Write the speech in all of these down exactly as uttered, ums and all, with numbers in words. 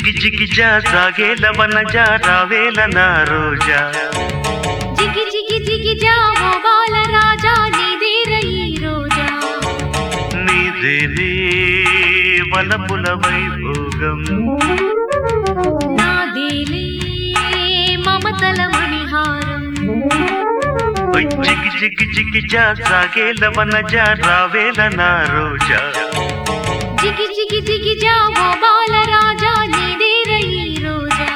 జిగి జిగి జా సాగేల వనజా రావేల నా రోజా జిగి జిగి జిగి జా ఓ బాల రాజా నీదేర ఈ రోజా నీదేనే వనపుల వైభోగం నాదేలే మమతల మణిహారం జిగి జిగి జిగి జా సాగేల వనజా రావేల నా రోజా జిగి జిగి జిగి జా ఓ బాల రాజా నీదేర ఈ రోజా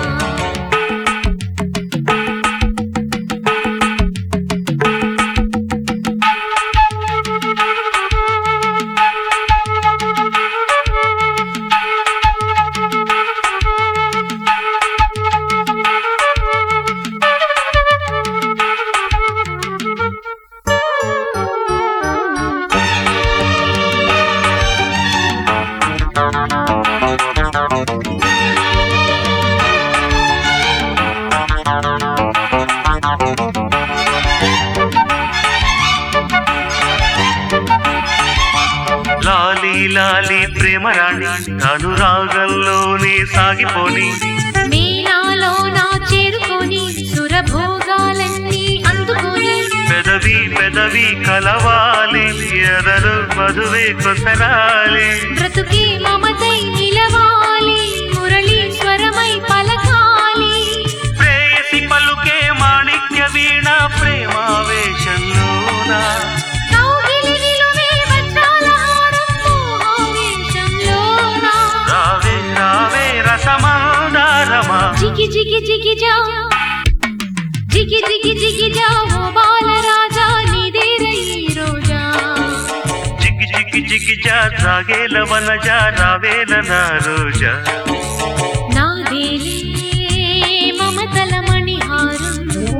లాలి లాలి ప్రేమ రాణి అనురాగంలోనే సాగిపోని మీనాలో నా చేరుకొని సురభోగాలన్నీ అందుకొని పెదవి పెదవి కలవాలి ఎదరు మధువే కొసరాలి బ్రతుకే మమతై నిలవాలి మురళీశ్వరమై పలకాలి ప్రేయసి పలుకే మాణిక్య వీణ ప్రేమావేశంలోనా కౌగిలి నిలువే వజ్రాల హారం మోహావేశంలోనా రావే రావే రసమాదారమా జిగి జిగి జిగి జా జిగి జిగి జిగి జా ఓ బాల రాజా నీదేర ఈ రోజా జిగి జిగి జిగి జా సాగేల వనజా రావేల నా రోజా నాదేలే మమతల మణిహారం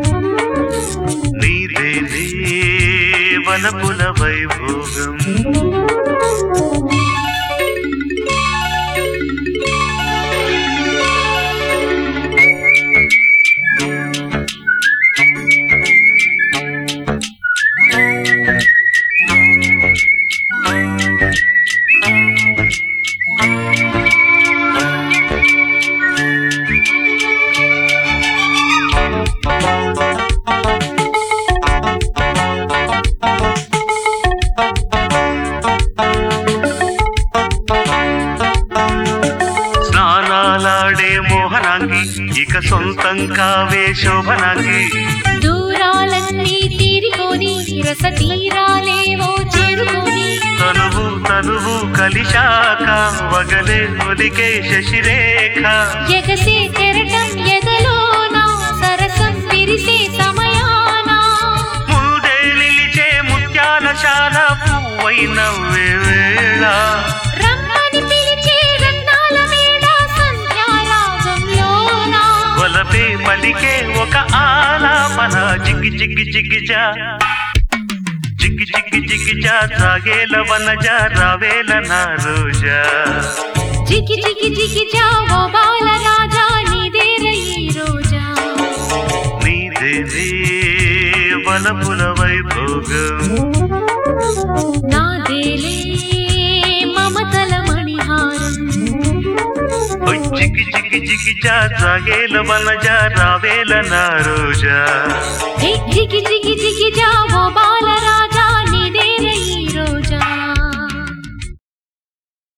నీదేనే వనపుల వైభోగం స్నానాలాడే మోహనాంగి ఇక సొంతం కావే శోభనాంగి దూరాలన్నీ తీరికొని రస తీరాలేవో చేరుకొని తనువు తనువు కలిశాక వగలే ఒలికే శశిరేఖ ఎగసే కెరటం ఎదలోనా సరసం విరిసే సమయానా ముందే నిలిచే ముత్యాల శాల పువ్వైన వేళ రమ్మని పిలిచే రత్నాల మేడ సంధ్యారాగంలోనా వలపే పలికే ఒక ఆలాపన జిగి జిగి జిగి జా జిగి జిగి జిగి జా సాగేల వనజా రావేల నా రోజా జిగి జిగి జిగి జా ఓ బాల రాజా నీదేర ఈ రోజా నీదేనే వనపుల వైభోగం నాదేలే మమతల మణిహారం జిగి జిగి జిగి జా సాగేల వనజా రావేల నా రోజా జిగి జిగి జిగి జా ఓ బాల రాజా